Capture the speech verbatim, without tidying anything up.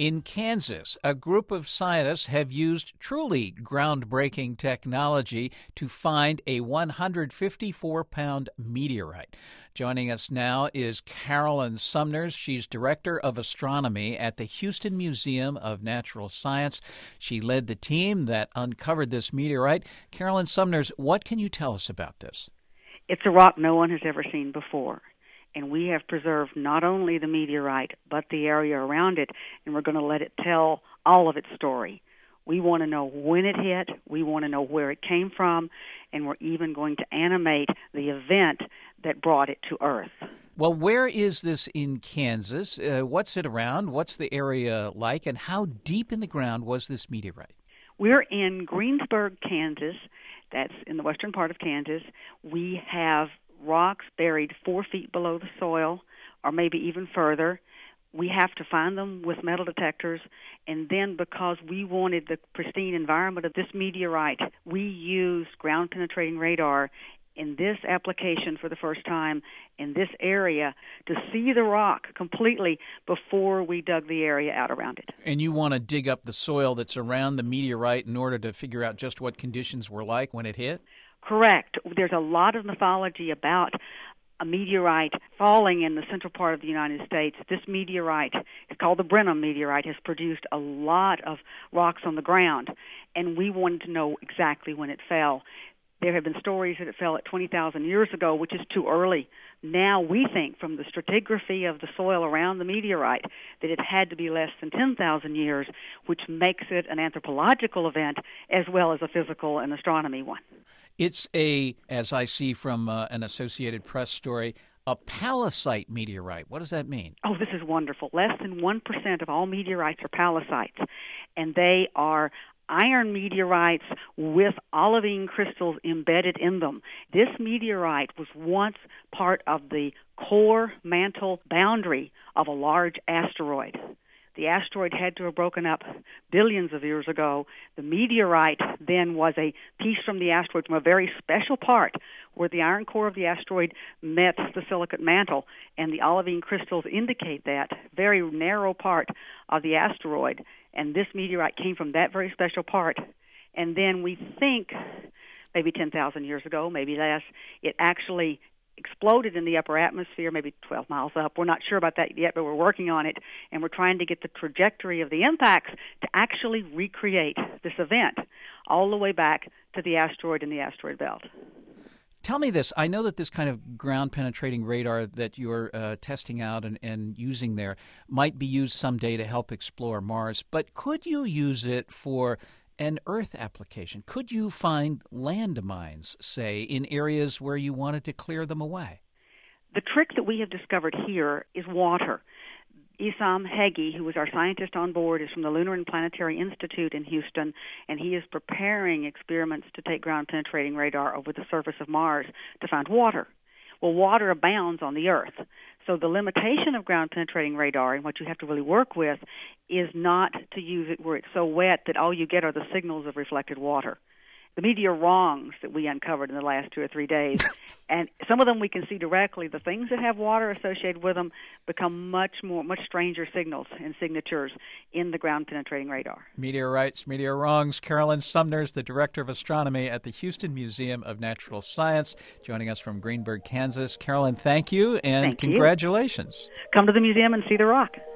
In Kansas, a group of scientists have used truly groundbreaking technology to find a one hundred fifty-four pound meteorite. Joining us now is Carolyn Sumners. She's Director of Astronomy at the Houston Museum of Natural Science. She led the team that uncovered this meteorite. Carolyn Sumners, what can you tell us about this? It's a rock no one has ever seen before. And we have preserved not only the meteorite, but the area around it, and we're going to let it tell all of its story. We want to know when it hit, we want to know where it came from, and we're even going to animate the event that brought it to Earth. Well, where is this in Kansas? Uh, what's it around? What's the area like? And how deep in the ground was this meteorite? We're in Greensburg, Kansas. That's in the western part of Kansas. We have rocks buried four feet below the soil, or maybe even further. We have to find them with metal detectors, and then because we wanted the pristine environment of this meteorite, we used ground-penetrating radar in this application for the first time in this area to see the rock completely before we dug the area out around it. And you want to dig up the soil that's around the meteorite in order to figure out just what conditions were like when it hit? Correct. There's a lot of mythology about a meteorite falling in the central part of the United States. This meteorite, it's called the Brenham meteorite, has produced a lot of rocks on the ground, and we wanted to know exactly when it fell. There have been stories that it fell at twenty thousand years ago, which is too early. Now we think from the stratigraphy of the soil around the meteorite that it had to be less than ten thousand years, which makes it an anthropological event as well as a physical and astronomy one. It's a, as I see from uh, an Associated Press story, a palisite meteorite. What does that mean? Oh, this is wonderful. Less than one percent of all meteorites are pallasites, and they are iron meteorites with olivine crystals embedded in them. This meteorite was once part of the core mantle boundary of a large asteroid. The asteroid had to have broken up billions of years ago. The meteorite then was a piece from the asteroid from a very special part where the iron core of the asteroid met the silicate mantle, and the olivine crystals indicate that very narrow part of the asteroid. And this meteorite came from that very special part. And then we think maybe ten thousand years ago, maybe less, it actually exploded in the upper atmosphere, maybe twelve miles up. We're not sure about that yet, but we're working on it, and we're trying to get the trajectory of the impacts to actually recreate this event all the way back to the asteroid in the asteroid belt. Tell me this. I know that this kind of ground-penetrating radar that you're uh, testing out and, and using there might be used someday to help explore Mars, but could you use it for an Earth application? Could you find landmines, say, in areas where you wanted to clear them away? The trick that we have discovered here is water. Esam Heggie, who was our scientist on board, is from the Lunar and Planetary Institute in Houston, and he is preparing experiments to take ground-penetrating radar over the surface of Mars to find water. Well, water abounds on the Earth. So the limitation of ground-penetrating radar and what you have to really work with is not to use it where it's so wet that all you get are the signals of reflected water. The meteor wrongs that we uncovered in the last two or three days, and some of them we can see directly. The things that have water associated with them become much more, much stranger signals and signatures in the ground-penetrating radar. Meteorites, meteor wrongs. Carolyn Sumners, the Director of Astronomy at the Houston Museum of Natural Science, joining us from Greenburg, Kansas. Carolyn, thank you, and thank congratulations. You. Come to the museum and see the rock.